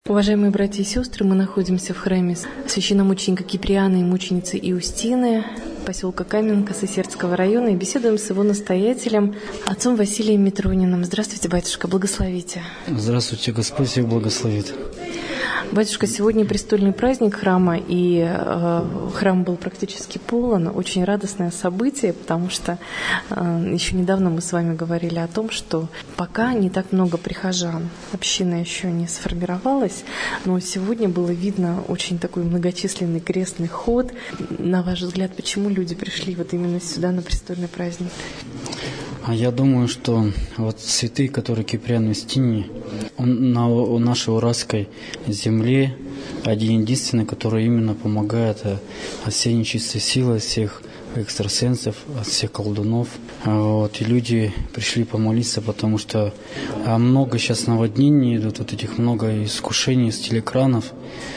Уважаемые братья и сестры, мы находимся в храме священномученика Киприана и мученицы Иустины, поселка Каменка Сысердского района, и беседуем с его настоятелем, отцом Василием Митрониным. Здравствуйте, батюшка, благословите. Здравствуйте, Господь всех благословит. Батюшка, сегодня престольный праздник храма, и храм был практически полон. Очень радостное событие, потому что еще недавно мы с вами говорили о том, что пока не так много прихожан, община еще не сформировалась, но сегодня было видно очень такой многочисленный крестный ход. На ваш взгляд, почему люди пришли вот именно сюда на престольный праздник? Я думаю, что вот святые, которые Киприан и Иустине, он на нашей уральской земле один-единственный, который именно помогает от всей нечистой силы, от всех экстрасенсов, от всех колдунов. И люди пришли помолиться, потому что много сейчас наводнений идут, вот этих много искушений с телекранов,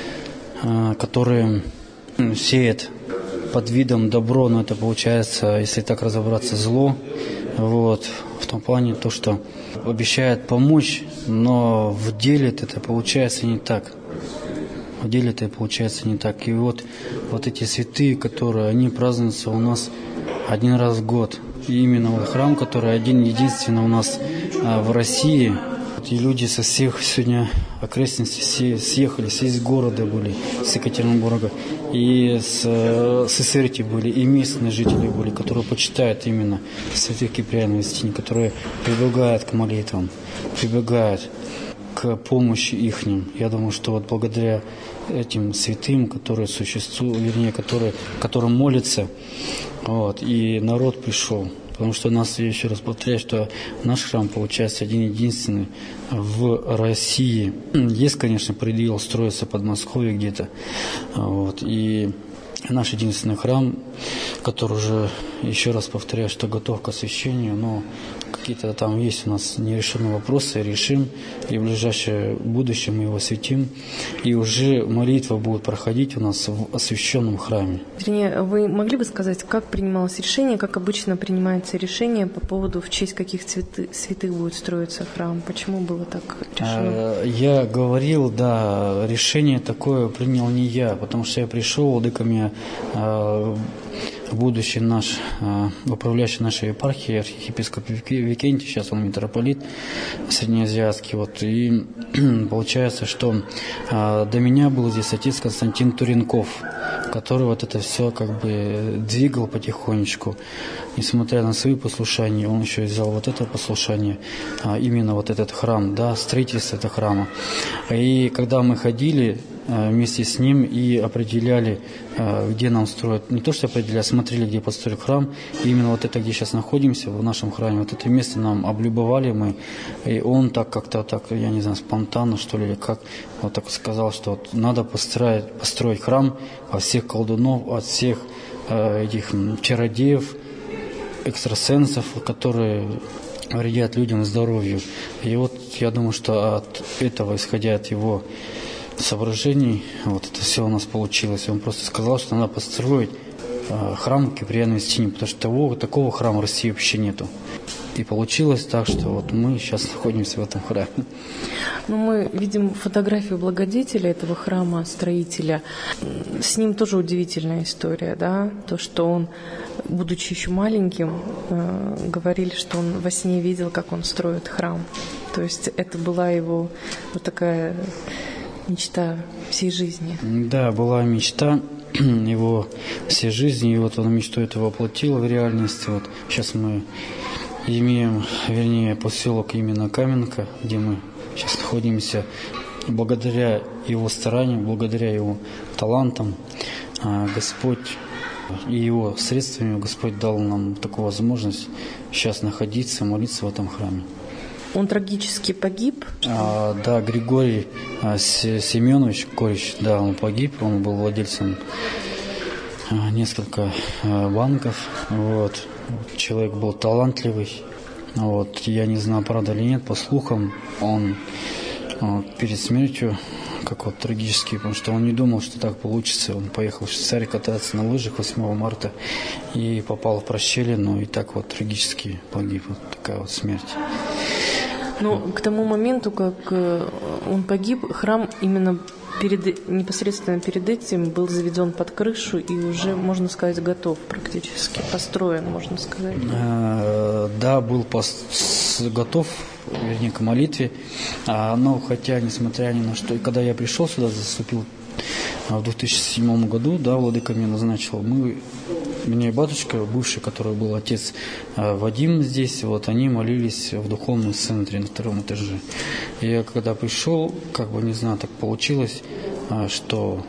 которые сеют под видом добро, но это получается, если так разобраться, зло. В том плане то, что обещает помочь, но в деле это получается не так. В деле это получается не так. И вот эти святые, которые, они празднуются у нас один раз в год. И именно вот храм, который один-единственный у нас в России. И люди со всех сегодня окрестностей съехались, из города были, с Екатеринбурга, и с Сысерти были, и местные жители были, которые почитают именно святых Киприана и Иустины, которые прибегают к молитвам, прибегают к помощи ихним. Я думаю, что вот благодаря этим святым, которые существуют, вернее, которым молятся, и народ пришел. Потому что я еще раз повторяю, что наш храм, получается, один-единственный в России. Есть, конечно, предел строится под Москвой где-то. И наш единственный храм, который уже, еще раз повторяю, что готов к освящению, но какие-то там есть у нас нерешенные вопросы, решим, и в ближайшее будущее мы его осветим, и уже молитва будет проходить у нас в освященном храме. Вернее, вы могли бы сказать, как принималось решение, как обычно принимается решение по поводу, в честь каких святых будет строиться храм? Почему было так решено? Я говорил, решение такое принял не я, потому что я пришел, владыка меня будущий наш управляющий нашей епархии, архиепископ Викентий, сейчас он митрополит среднеазиатский, и получается, что до меня был здесь отец Константин Туренков, который это все двигал потихонечку, несмотря на свои послушания, он еще взял это послушание, именно этот храм, строительство этого храма. И когда мы ходили вместе с ним и определяли, где нам строят, не то что определяли, смотрели, где построить храм, и именно это, где сейчас находимся, в нашем храме, это место нам облюбовали мы, и он как-то, я не знаю, спонтанно, что ли, или как, так сказал, что надо построить храм от всех колдунов, от всех этих чародеев, экстрасенсов, которые вредят людям здоровью. И я думаю, что от этого, исходя от его соображений, это все у нас получилось. Он просто сказал, что надо построить храм Киприана и Иустине, потому что такого храма в России вообще нету. И получилось так, что мы сейчас находимся в этом храме. Мы видим фотографию благодетеля этого храма, строителя. С ним тоже удивительная история, то, что он, будучи еще маленьким, говорили, что он во сне видел, как он строит храм. То есть это была его такая мечта всей жизни. Да, была мечта его всей жизни, и он мечту эту воплотил в реальность. Сейчас мы имеем, поселок именно Каменка, где мы сейчас находимся. Благодаря его стараниям, благодаря его талантам, Господь и его средствами Господь дал нам такую возможность сейчас находиться, молиться в этом храме. Он трагически погиб? Григорий Семенович Корич, он погиб, он был владельцем нескольких банков, человек был талантливый, я не знаю, правда или нет, по слухам, он перед смертью, трагически, потому что он не думал, что так получится, он поехал в Швейцарию кататься на лыжах 8 марта и попал в расщелину, и так трагически погиб, такая смерть. Но к тому моменту, как он погиб, храм именно непосредственно перед этим был заведен под крышу и уже, можно сказать, готов практически, построен, можно сказать. Да, был готов, вернее, к молитве, но хотя, несмотря ни на что, и когда я пришел сюда, заступил в 2007 году, да, владыка меня назначил, мне батюшка, бывший, который был отец Вадим здесь, вот, они молились в духовном центре на 2 этаже. И я когда пришел, не знаю, так получилось, что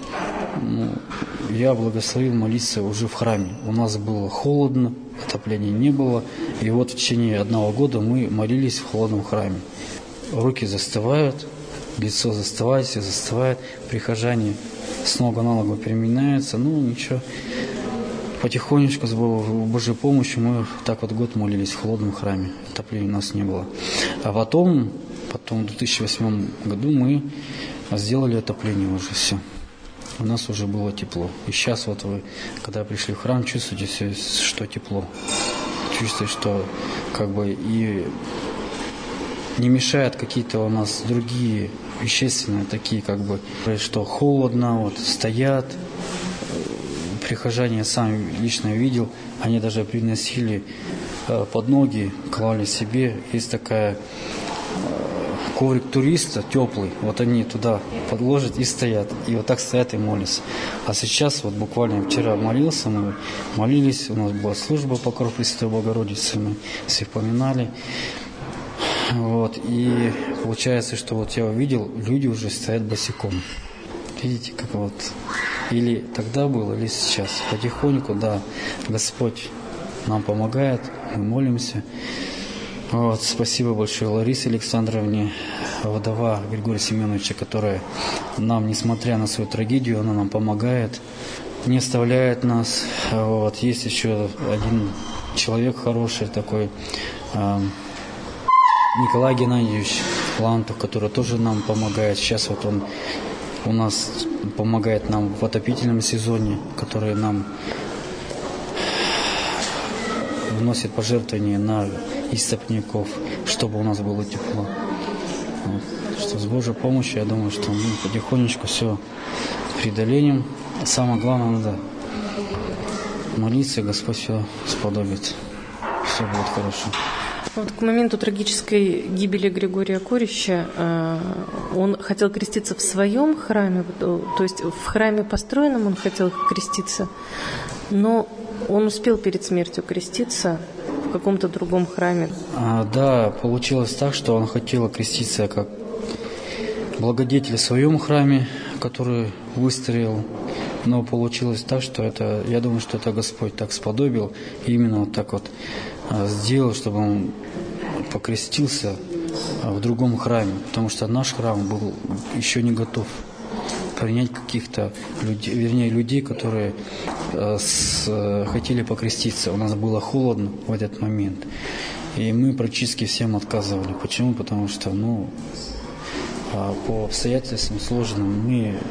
я благословил молиться уже в храме. У нас было холодно, отопления не было, и вот в течение 1 года мы молились в холодном храме. Руки застывают, лицо застывает, все застывает, прихожане с ног на ногу переминаются, ничего. Потихонечку, с Божьей помощью, мы так вот год молились в холодном храме. Отопления у нас не было. А потом в 2008 году мы сделали отопление уже все. У нас уже было тепло. И сейчас вот вы, когда пришли в храм, чувствуете все, что тепло. Чувствуете, что и не мешают какие-то у нас другие вещественные такие, что холодно, вот стоят. Прихожане, я сам лично видел, они даже приносили под ноги, клали себе. Есть такая коврик туриста теплый, вот они туда подложат и стоят. И вот так стоят и молятся. А сейчас, вот буквально вчера молился, мы молились, у нас была служба покров Пресвятой Богородицы, мы все поминали. Вот, и получается, что вот я увидел, люди уже стоят босиком. Видите, как вот... Или тогда было, или сейчас. Потихоньку, да, Господь нам помогает, мы молимся. Вот, спасибо большое Ларисе Александровне, вдова Григория Семеновича, которая нам, несмотря на свою трагедию, она нам помогает, не оставляет нас. Вот, есть еще один человек хороший такой, Николай Геннадьевич Лантов, который тоже нам помогает. Сейчас вот он у нас помогает нам в отопительном сезоне, который нам вносит пожертвования на истопников, чтобы у нас было тепло. Вот. Что с Божьей помощью, я думаю, что мы потихонечку все преодолеем. Самое главное, надо молиться, Господь все сподобит. Все будет хорошо. Вот к моменту трагической гибели Григория Корища он хотел креститься в своем храме, то есть в храме построенном он хотел креститься, но он успел перед смертью креститься в каком-то другом храме. Да, получилось так, что он хотел креститься как благодетель в своем храме, который выстроил, но получилось так, что я думаю, что это Господь так сподобил, и именно вот так вот сделал, чтобы он покрестился в другом храме, потому что наш храм был еще не готов принять каких-то людей, которые хотели покреститься. У нас было холодно в этот момент, и мы практически всем отказывали. Почему? Потому что, по обстоятельствам сложным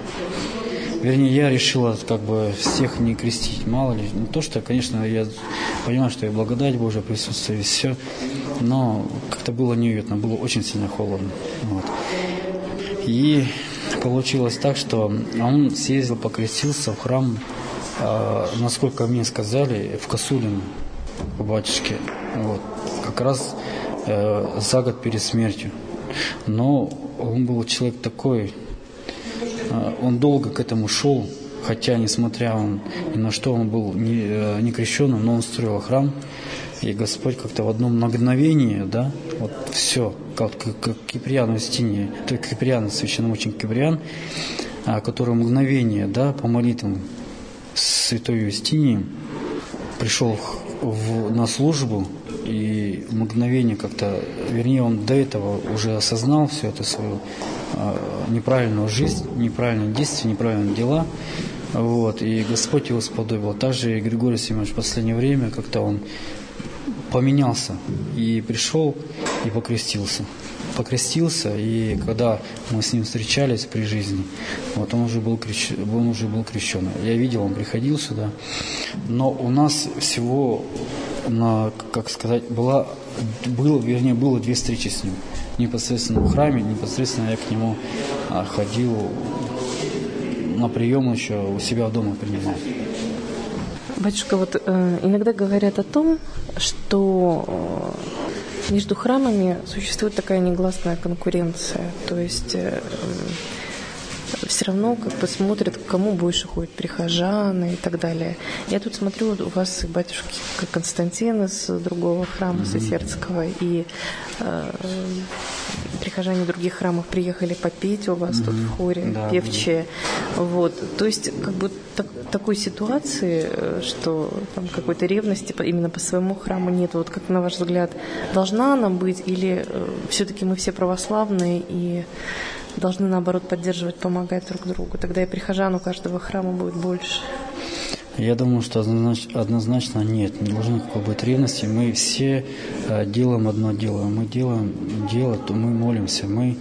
я решила всех не крестить, мало ли. Не то, что, конечно, я понимаю, что и благодать Божия присутствует, и все, но как-то было неуютно, было очень сильно холодно. Вот. И получилось так, что он съездил, покрестился в храм, насколько мне сказали, в Косулино, к батюшке, вот, как раз за год перед смертью. Но он был человек такой, он долго к этому шел, хотя, несмотря ни на что, он был не крещенным, но он строил храм, и Господь как-то в одно мгновение, да, вот все, как Киприан в Устинье, то есть Киприан, священномученик Киприан, который мгновение, да, по молитвам святой Юстинии пришел на службу, и мгновение как-то, вернее, он до этого уже осознал всю эту свою неправильную жизнь, неправильные действия, неправильные дела, вот, и Господь его сподобил. Также и Григорий Семенович в последнее время как-то он поменялся и пришел и покрестился, и когда мы с ним встречались при жизни, вот он уже был крещен. Я видел, он приходил сюда, но у нас всего была было 2 встречи с ним. Непосредственно в храме, непосредственно я к нему ходил на прием, еще у себя дома принимал. Батюшка, вот иногда говорят о том, что между храмами существует такая негласная конкуренция. То есть все равно как бы смотрят, к кому больше ходят прихожан и так далее. Я тут смотрю, у вас и батюшки Константин из другого храма Сысердского, и прихожане других храмов приехали попеть у вас тут в хоре, да, певчие. Вот. То есть как бы такой ситуации, что там какой-то ревности именно по своему храму нет. Вот как на ваш взгляд, должна она быть, или все-таки мы все православные и должны, наоборот, поддерживать, помогать друг другу? Тогда и прихожан у каждого храма будет больше. Я думаю, что однозначно нет, не должно быть ревности. Мы все делаем одно дело. Мы делаем дело, то мы молимся. Мы,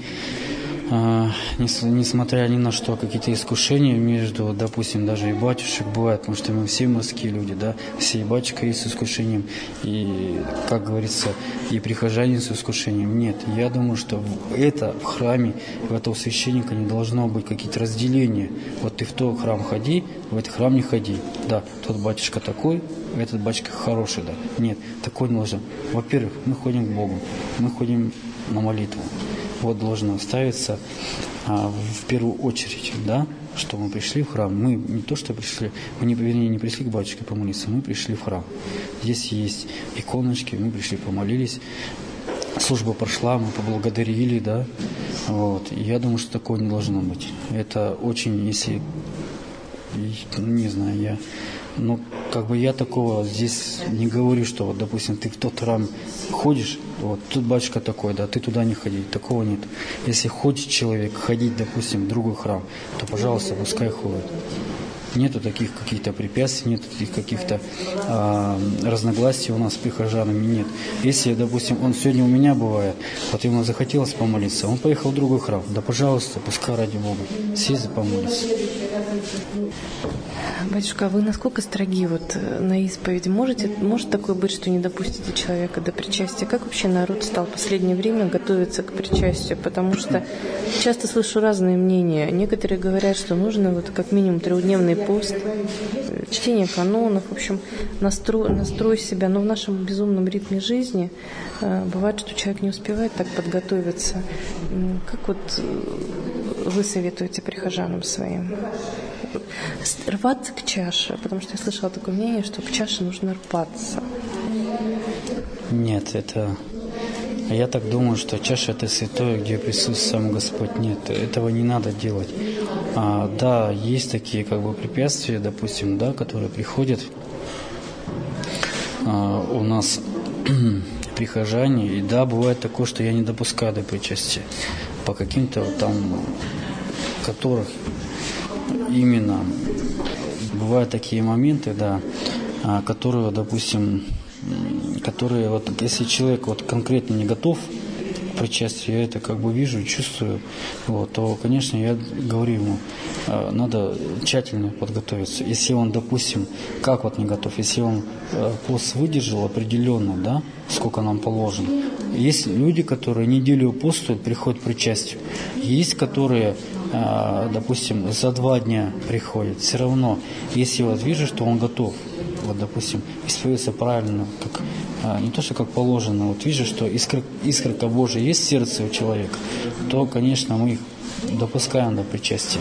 несмотря ни на что, какие-то искушения между, допустим, даже и батюшек бывают, потому что мы все морские люди, да, все и батюшка есть с искушением, и, как говорится, и прихожане с искушением. Нет, я думаю, что в храме, в этого священника не должно быть какие-то разделения. Вот ты в тот храм ходи, в этот храм не ходи. Да, тот батюшка такой, этот батюшка хороший, да. Нет, такой не должен. Во-первых, мы ходим к Богу, мы ходим на молитву. Вот должно ставиться в первую очередь, да, что мы пришли в храм. Мы не то, что пришли, мы не пришли к батюшке помолиться, мы пришли в храм. Здесь есть иконочки, мы пришли, помолились, служба прошла, мы поблагодарили, да. Вот. И я думаю, что такого не должно быть. Это очень, если, не знаю, я такого здесь не говорю, что вот, допустим, ты в тот храм ходишь, вот тут батюшка такой, да, ты туда не ходи, такого нет. Если хочет человек ходить, допустим, в другой храм, то, пожалуйста, пускай ходит. Нету таких каких-то препятствий, нету таких каких-то разногласий у нас с прихожанами, нет. Если, допустим, он сегодня у меня бывает, вот ему захотелось помолиться, он поехал в другой храм, да, пожалуйста, пускай ради Бога, съезди помолиться. Батюшка, а вы насколько строги вот на исповеди? Может такое быть, что не допустите человека до причастия? Как вообще народ стал в последнее время готовиться к причастию? Потому что часто слышу разные мнения. Некоторые говорят, что нужно вот как минимум 3-дневный пост, чтение канонов, в общем, настрой себя. Но в нашем безумном ритме жизни бывает, что человек не успевает так подготовиться. Как вот вы советуете прихожанам своим? Рваться к чаше, потому что я слышала такое мнение, что к чаше нужно рваться. Нет, я так думаю, что чаша – это святое, где присутствует сам Господь. Нет, этого не надо делать. Да, есть такие как бы препятствия, допустим, да, которые приходят у нас прихожане, и да, бывает такое, что я не допускаю до причастия по каким-то там, которых именно бывают такие моменты, да, которые, допустим, вот если человек вот конкретно не готов к причастию, я это как бы вижу, чувствую, вот, то, конечно, я говорю ему, надо тщательно подготовиться. Если он, допустим, как вот не готов, если он пост выдержал определенно, да, сколько нам положено. Есть люди, которые неделю постуют, приходят к причастию. Есть, которые, допустим, за 2 дня приходят. Все равно, если вот вижу, что он готов, вот, допустим, исповедуется правильно, не то, что как положено, вот вижу, что искорка Божия есть в сердце у человека, то, конечно, мы их допускаем до причастия.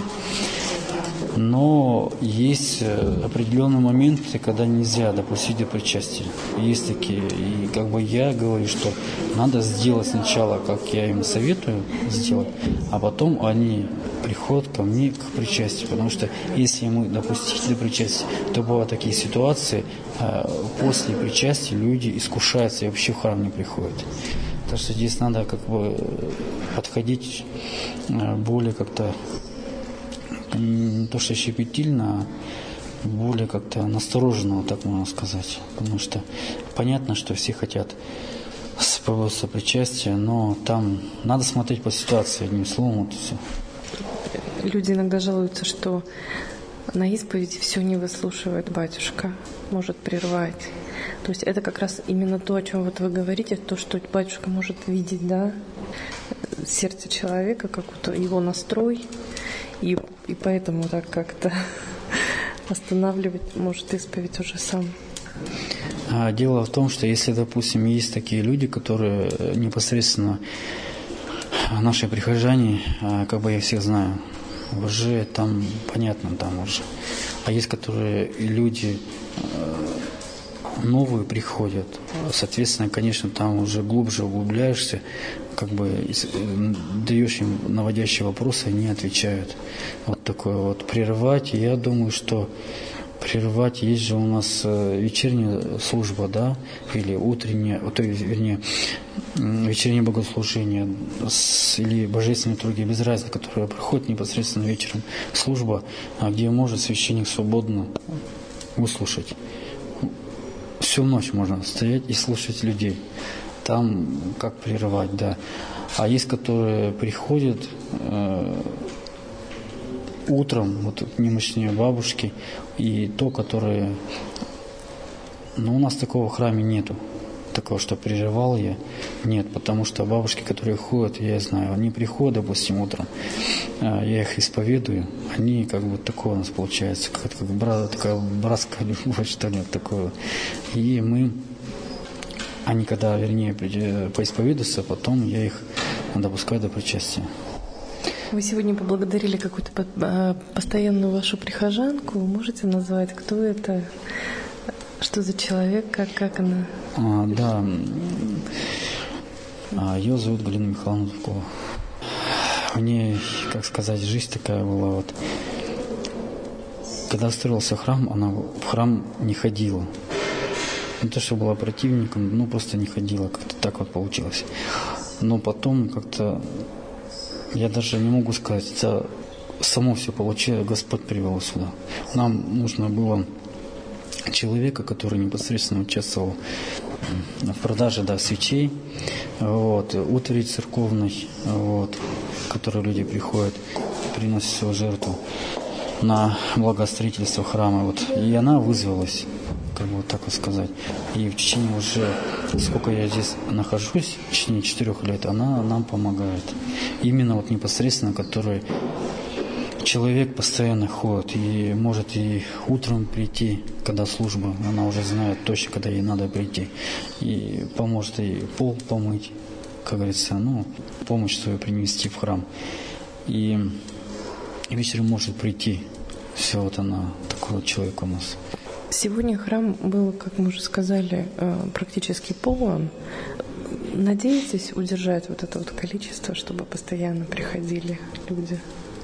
Но есть определенные моменты, когда нельзя допустить до причастия. Есть такие. И как бы я говорю, что надо сделать сначала, как я им советую сделать, а потом они приходят ко мне к причастию. Потому что если мы допустить до причастия, то бывают такие ситуации, после причастия люди искушаются и вообще в храм не приходят. Так что здесь надо как бы подходить более как-то не то что щепетильно, а более как-то настороженно, вот так можно сказать. Потому что понятно, что все хотят спробоваться причастия, но там надо смотреть по ситуации, одним словом, вот все. Люди иногда жалуются, что на исповеди все не выслушивает батюшка, может прервать. То есть это как раз именно то, о чем вот вы говорите, то, что батюшка может видеть, да, сердце человека, как вот его настрой, и поэтому так как-то останавливать может исповедь уже сам. Дело в том, что если, допустим, есть такие люди, которые непосредственно наши прихожане, как бы я всех знаю, уже там понятно, там уже. А есть, которые люди новые приходят, соответственно, конечно, там уже глубже углубляешься, как бы даешь им наводящие вопросы, они отвечают. Вот такое вот прерывать. Я думаю, что прерывать, есть же у нас вечерняя служба, да, или утренняя, вернее, вечернее богослужение или божественные трудги, без разницы, которые проходят непосредственно вечером, служба, где может священник свободно выслушать. Всю ночь можно стоять и слушать людей. Там как прерывать, да. А есть, которые приходят утром, вот немощные бабушки, и то, которые... Но у нас такого в храме нету. Такого, что прерывал я, нет, потому что бабушки, которые ходят, я знаю, они приходят, допустим, утром, я их исповедую, они как бы такое у нас получается, такая братская любовь, что ли, такое. И они когда, вернее, поисповедуются, потом я их допускаю до причастия. Вы сегодня поблагодарили какую-то постоянную вашу прихожанку. Вы можете назвать, кто это? Что за человек, как она? Да, ее зовут Галина Михайловна Дубкова. У нее, как сказать, жизнь такая была. Вот. Когда строился храм, она в храм не ходила. Не то, что была противником, просто не ходила. Как-то так вот получилось. Но потом как-то, я даже не могу сказать, это само все получилось, Господь привел сюда. Нам нужно было человека, который непосредственно участвовал в продаже, да, свечей, вот, утвари церковной, вот, в которой люди приходят, приносят свою жертву на благостроительство храма. Вот. И она вызвалась, как бы вот так вот сказать. И в течение уже, сколько я здесь нахожусь, в течение 4 лет, она нам помогает. Именно вот непосредственно, который человек постоянно ходит и может и утром прийти, когда служба, она уже знает точно, когда ей надо прийти, и поможет ей пол помыть, как говорится, помощь свою принести в храм. И вечером может прийти. Все, вот она, такой вот человек у нас. Сегодня храм был, как мы уже сказали, практически полон. Надеетесь удержать вот это вот количество, чтобы постоянно приходили люди?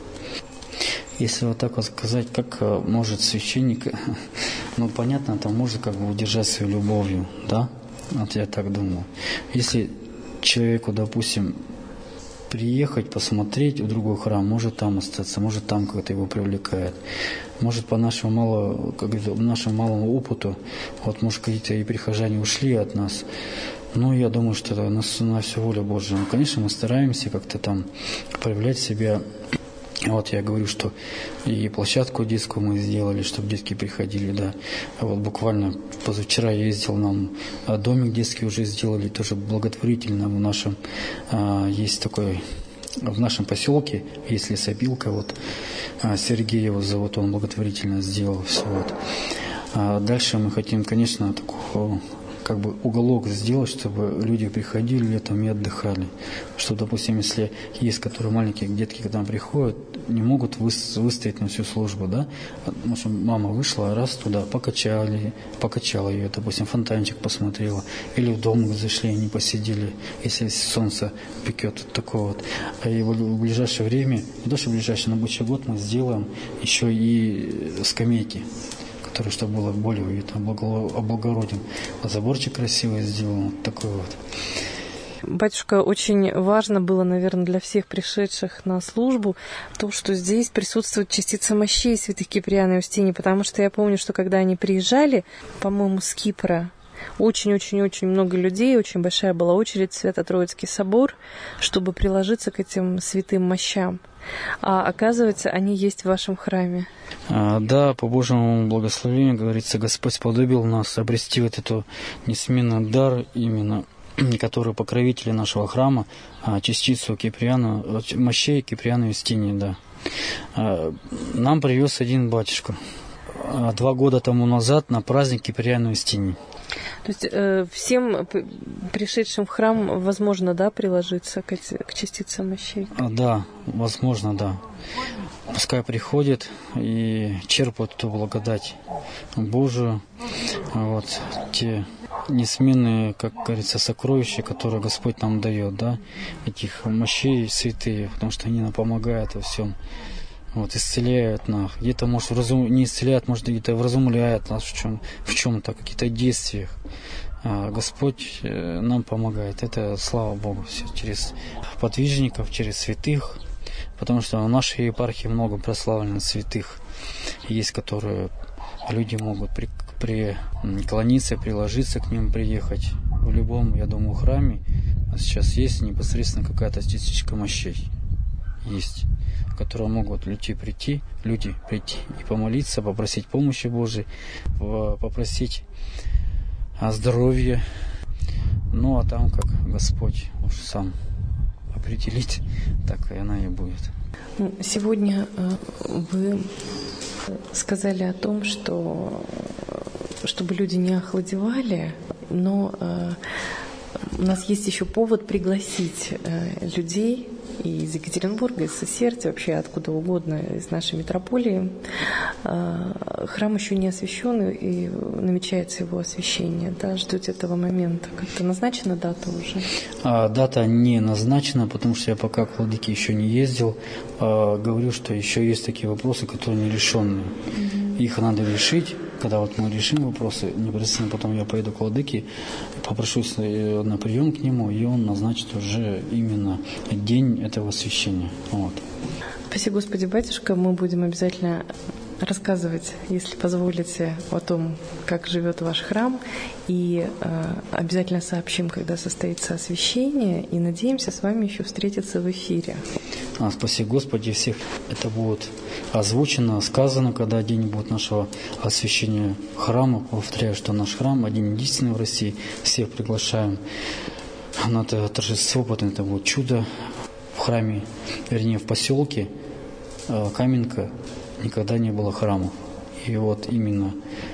Если вот так вот сказать, как может священник, понятно, там может как бы удержать свою любовью, да? Вот я так думаю. Если человеку, допустим, приехать, посмотреть в другой храм, может там остаться, может там как-то его привлекает. Может по нашему малому опыту, вот может какие-то и прихожане ушли от нас. Я думаю, что это на всю волю Божию. Конечно, мы стараемся как-то там проявлять себя. Вот я говорю, что и площадку детскую мы сделали, чтобы детки приходили, да. Вот буквально позавчера я ездил, нам домик детский уже сделали, тоже благотворительно в нашем, есть такой, в нашем поселке есть лесопилка, вот Сергей его зовут, он благотворительно сделал все вот. Дальше мы хотим, конечно, такого, как бы уголок сделать, чтобы люди приходили летом и отдыхали. Что, допустим, если есть, которые маленькие детки, когда приходят, не могут выстоять на всю службу, да? Может, мама вышла, раз туда, покачала ее, допустим, фонтанчик посмотрела, или в дом зашли, они посидели, если солнце пекет, вот такое вот. И в ближайшее время, не то, что в ближайший, на будущий год мы сделаем еще и скамейки, который, чтобы было более уютно, облагороден. Заборчик красивый сделан, вот такой вот. Батюшка, очень важно было, наверное, для всех пришедших на службу то, что здесь присутствует частица мощей святых Киприана и Устинии, потому что я помню, что когда они приезжали, по-моему, с Кипра, очень-очень-очень много людей, очень большая была очередь в Свято-Троицкий собор, чтобы приложиться к этим святым мощам. А оказывается, они есть в вашем храме. Да, по Божьему благословению, говорится, Господь сподобил нас обрести вот эту несменный дар, именно который покровители нашего храма, частицу Киприана, мощей Киприана Юстиния, да. Нам привез один батюшка 2 года тому назад на праздник Киприана Юстиния. То есть всем пришедшим в храм возможно, да, приложиться к частицам мощей? Да, возможно, да. Пускай приходят и черпают эту благодать Божию, вот, те несменные, как говорится, сокровища, которые Господь нам дает, да, этих мощей святые, потому что они нам помогают во всем. Вот, исцеляют нас. Где-то, может, не исцеляют, может, где-то вразумляют нас в чем-то, каких-то действиях. Господь нам помогает. Это, слава Богу, все через подвижников, через святых. Потому что в нашей епархии много прославленных святых. Есть, которые люди могут преклониться, приложиться к ним, приехать. В любом, я думаю, храме сейчас есть непосредственно какая-то частичка мощей. Есть, которые могут люди прийти и помолиться, попросить помощи Божией, попросить о здоровье. Ну, а там, как Господь уж сам определит, так и она и будет. Сегодня вы сказали о том, что чтобы люди не охладевали, но у нас есть еще повод пригласить людей и из Екатеринбурга, из Сесерти, вообще откуда угодно, из нашей метрополии. Храм еще не освящен, и намечается его освящение. Да? Ждете этого момента. Как-то назначена дата уже? Дата не назначена, потому что я пока к владыке еще не ездил. Говорю, что еще есть такие вопросы, которые не решенные. Их надо решить. Когда вот мы решим вопросы, непосредственно потом я поеду к владыке, попрошусь на прием к нему, и он назначит уже именно день этого освящения. Вот. Спасибо, Господи, батюшка. Мы будем обязательно рассказывать, если позволите, о том, как живет ваш храм, и обязательно сообщим, когда состоится освящение, и надеемся с вами еще встретиться в эфире. Спасибо, Господи, всех это будет озвучено, сказано, когда день будет нашего освящения храма. Повторяю, что наш храм один единственный в России. Всех приглашаем на это торжество, потом это будет чудо. В храме, вернее, в поселке Каменка никогда не было храмов. И вот именно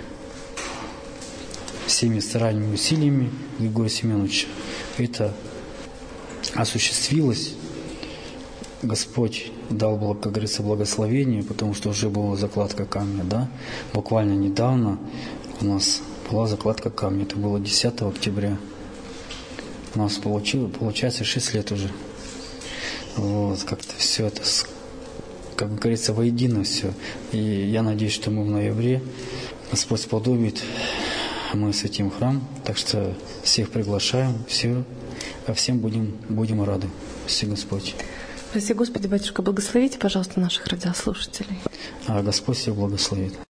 всеми стараниями и усилиями Григория Семеновича это осуществилось. Господь дал, как говорится, благословение, потому что уже была закладка камня, да. Буквально недавно у нас была закладка камня. Это было 10 октября. У нас получается 6 лет уже. Вот, как-то все это, как говорится, воедино все. И я надеюсь, что мы в ноябре, Господь сподобит, мы осветим храм. Так что всех приглашаем, всем будем рады. Спасибо, Господь. Спасибо, Господи, батюшка, благословите, пожалуйста, наших радиослушателей. Господь всех благословит.